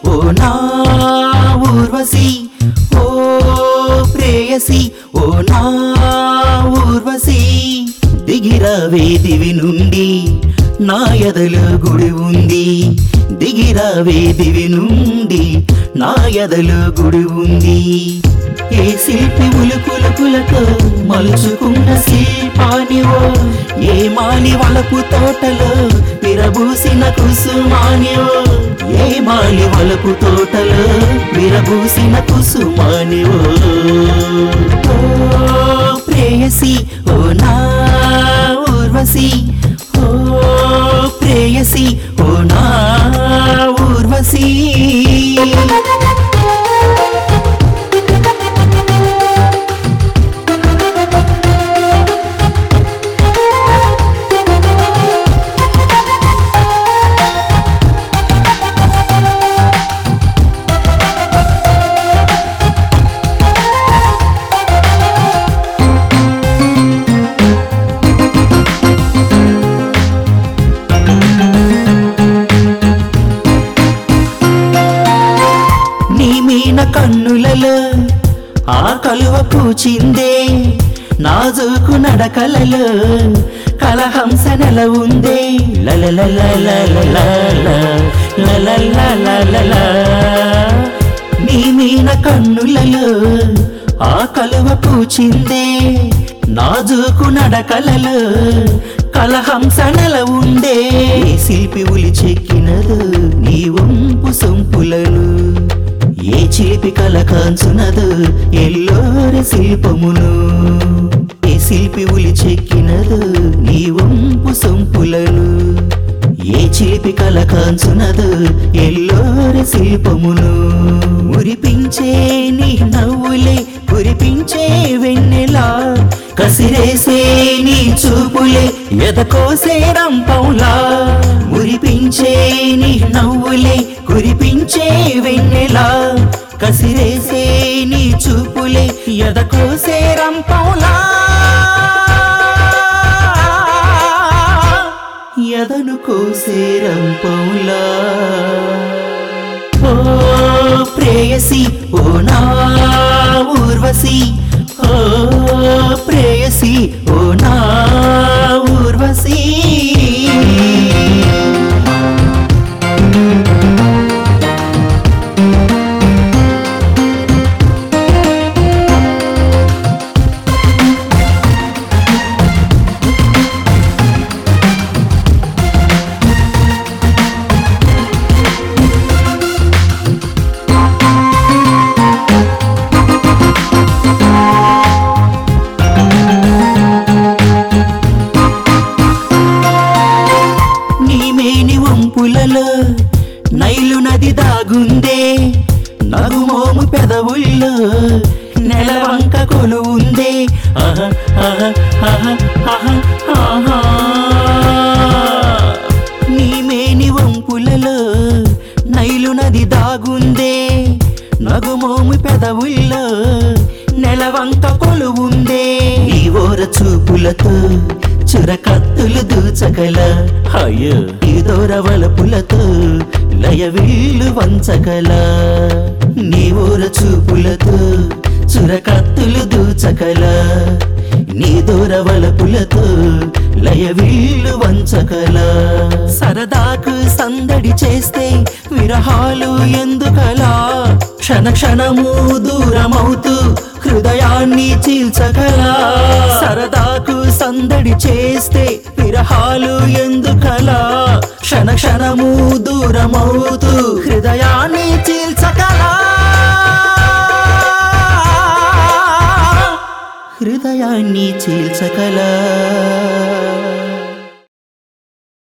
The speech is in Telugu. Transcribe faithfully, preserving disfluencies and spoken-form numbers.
ఓ నా ఊర్వశి ఓ ప్రేయసి ఓ నా ఊర్వశి దిగిరావే దివి నుండి నా ఎదలో గుడి ఉంది దిగిరావే దివి నుండి నా ఎదలో గుడి ఉంది ఏ శిల్పి ఉలుకులకులతో మలుచుకున్న శిల్పానివో ఏ మాలి వలపు తోటలో విరబూసిన కుసుమానివో ఏ మాలి వలపు తోటలో విరబూసిన కుసుమానివో ఓ ప్రేయసి ఓ నా ఊర్వశి ఓ ప్రేయసి ఓ నా ఊర్వశి కన్నులలో ఆ కలువ పూచిందే నాజూకు నడకలలో కలహంస నెల ఉందే నీ మీన కన్నులలో ఆ కలువ పూచిందే నాజూకు నడకలలో కలహంస నెల ఉందే శిల్పి ఉలి చెక్కినదు నీ వంపు సొంపులను ఏ చిలిపి కల కాంచునదు ఎల్లోరి శిల్పమును ఏ శిల్పి ఉలి చెక్కినదు నీ వంపు సొంపులను ఏ చిలిపి కల కాంచునదు ఎల్లోరి శిల్పమును మురిపించే నీ నవ్వులే కురిపించే వెన్నెలా కసిరేసే నీ చూపులే ఎదకోసే రంపంలా మురిపించే నీ నవ్వులే కురిపించే వెన్నెలా కసిరేసే నీ చూపులే ఎదకోసే రంపంలా ఎదను కోసే రంపంలా ఓ ప్రేయసి ఓ నా ఊర్వశి ఓ ప్రేయసి ఓ నా ఊర్వశి నైలు నది దాగుందే నగుమోము పెదవుల్లో నెలవంక కొలువుందే నీ మేని వంపులలో నైలు నది దాగుందే నగుమోము పెదవుల్లో నెలవంక కొలువుందే ఈ ఓర చూపులతో చురకత్తులు దూచగల అయ్యో ఈ దూరవలపులతో లయవిల్లు వంచగల నీ ఊర చూపులతో చురకత్తులు దూచగల నీ దూరవలపులతో లయవిల్లు వంచగల సరదాకు సందడి చేస్తే విరహాలు ఎందుకలా క్షణ క్షణము దూరమవుతూ హృదయాన్ని చీల్చగలా సరదాకు సందడి చేస్తే విరహాలు ఎందుకలా క్షణ క్షణము దూరమవుతూ హృదయాన్ని